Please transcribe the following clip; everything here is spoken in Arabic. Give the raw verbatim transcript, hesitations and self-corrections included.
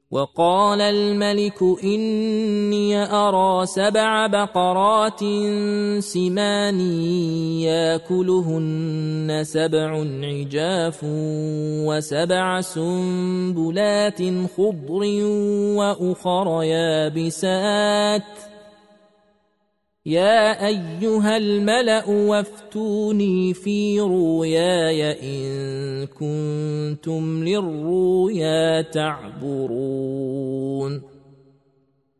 وقال الملك إني أرى سبع بقرات سمان ياكلهن سبع عجاف وسبع سنبلات خضر وأخر يابسات يا أيها الملأ وافتوني في رؤياي إن كنتم للرؤيا تعبرون